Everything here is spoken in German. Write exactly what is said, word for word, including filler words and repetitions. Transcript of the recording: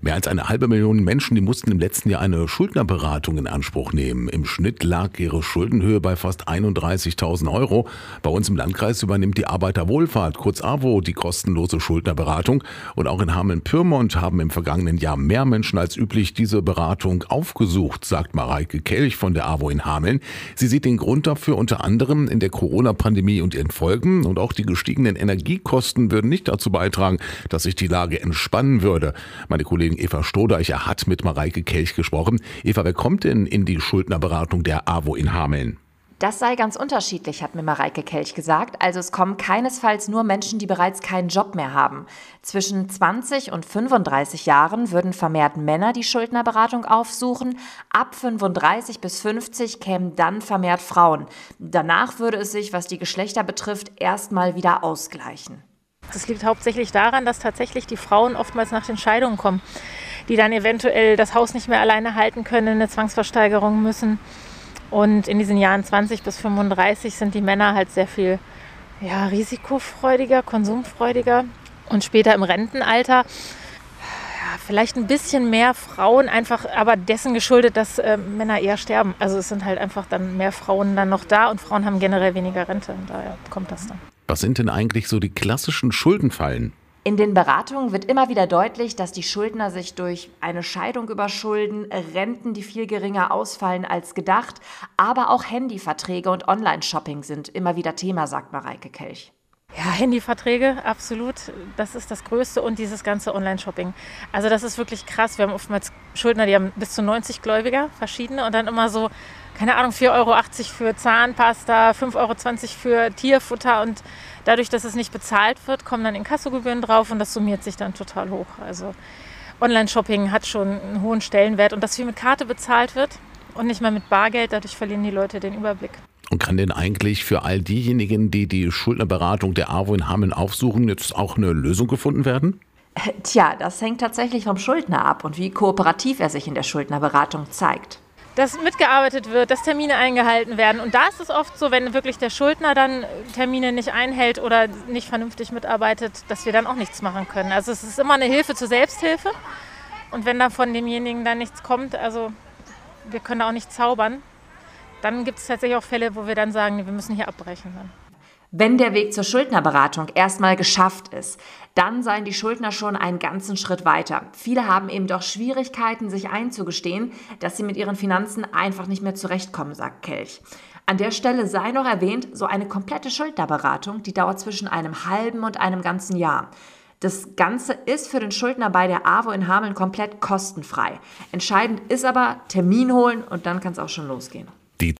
Mehr als eine halbe Million Menschen, die mussten im letzten Jahr eine Schuldnerberatung in Anspruch nehmen. Im Schnitt lag ihre Schuldenhöhe bei fast einunddreißigtausend Euro. Bei uns im Landkreis übernimmt die Arbeiterwohlfahrt, kurz AWO, die kostenlose Schuldnerberatung. Und auch in Hameln-Pyrmont haben im vergangenen Jahr mehr Menschen als üblich diese Beratung aufgesucht, sagt Mareike Kelch von der AWO in Hameln. Sie sieht den Grund dafür unter anderem in der Corona-Pandemie und ihren Folgen. Und auch die gestiegenen Energiekosten würden nicht dazu beitragen, dass sich die Lage entspannen würde. Meine Kollegin Eva Stodeicher hat mit Mareike Kelch gesprochen. Eva, wer kommt denn in die Schuldnerberatung der AWO in Hameln? Das sei ganz unterschiedlich, hat mir Mareike Kelch gesagt. Also es kommen keinesfalls nur Menschen, die bereits keinen Job mehr haben. Zwischen zwanzig und fünfunddreißig Jahren würden vermehrt Männer die Schuldnerberatung aufsuchen. Ab fünfunddreißig bis fünfzig kämen dann vermehrt Frauen. Danach würde es sich, was die Geschlechter betrifft, erstmal wieder ausgleichen. Das liegt hauptsächlich daran, dass tatsächlich die Frauen oftmals nach den Scheidungen kommen, die dann eventuell das Haus nicht mehr alleine halten können, in eine Zwangsversteigerung müssen. Und in diesen Jahren zwanzig bis fünfunddreißig sind die Männer halt sehr viel ja, risikofreudiger, konsumfreudiger. Und später im Rentenalter ja, vielleicht ein bisschen mehr Frauen, einfach aber dessen geschuldet, dass äh, Männer eher sterben. Also es sind halt einfach dann mehr Frauen dann noch da und Frauen haben generell weniger Rente. Und daher kommt das dann. Was sind denn eigentlich so die klassischen Schuldenfallen? In den Beratungen wird immer wieder deutlich, dass die Schuldner sich durch eine Scheidung überschulden, Renten, die viel geringer ausfallen als gedacht, aber auch Handyverträge und Online-Shopping sind immer wieder Thema, sagt Mareike Kelch. Ja, Handyverträge, absolut. Das ist das Größte und dieses ganze Online-Shopping. Also das ist wirklich krass. Wir haben oftmals Schuldner, die haben bis zu neunzig Gläubiger, verschiedene und dann immer so, keine Ahnung, vier Euro achtzig für Zahnpasta, fünf Euro zwanzig für Tierfutter und dadurch, dass es nicht bezahlt wird, kommen dann Inkassogebühren drauf und das summiert sich dann total hoch. Also Online-Shopping hat schon einen hohen Stellenwert und dass viel mit Karte bezahlt wird und nicht mal mit Bargeld, dadurch verlieren die Leute den Überblick. Und kann denn eigentlich für all diejenigen, die die Schuldnerberatung der AWO in Hameln aufsuchen, jetzt auch eine Lösung gefunden werden? Tja, das hängt tatsächlich vom Schuldner ab und wie kooperativ er sich in der Schuldnerberatung zeigt. Dass mitgearbeitet wird, dass Termine eingehalten werden. Und da ist es oft so, wenn wirklich der Schuldner dann Termine nicht einhält oder nicht vernünftig mitarbeitet, dass wir dann auch nichts machen können. Also es ist immer eine Hilfe zur Selbsthilfe. Und wenn da von demjenigen dann nichts kommt, also wir können da auch nicht zaubern, dann gibt es tatsächlich auch Fälle, wo wir dann sagen, wir müssen hier abbrechen. Dann. Wenn der Weg zur Schuldnerberatung erstmal geschafft ist, dann seien die Schuldner schon einen ganzen Schritt weiter. Viele haben eben doch Schwierigkeiten, sich einzugestehen, dass sie mit ihren Finanzen einfach nicht mehr zurechtkommen, sagt Kelch. An der Stelle sei noch erwähnt, so eine komplette Schuldnerberatung, die dauert zwischen einem halben und einem ganzen Jahr. Das Ganze ist für den Schuldner bei der AWO in Hameln komplett kostenfrei. Entscheidend ist aber Termin holen und dann kann es auch schon losgehen.